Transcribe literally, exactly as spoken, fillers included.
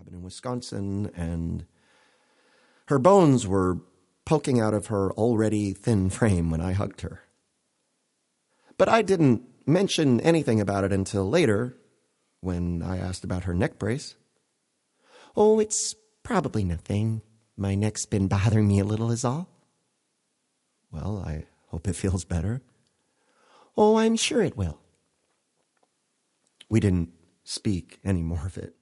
cabin in Wisconsin, and her bones were poking out of her already thin frame when I hugged her. But I didn't mention anything about it until later, when I asked about her neck brace. "Oh, it's probably nothing. My neck's been bothering me a little is all." "Well, I hope it feels better." "Oh, I'm sure it will." We didn't speak any more of it.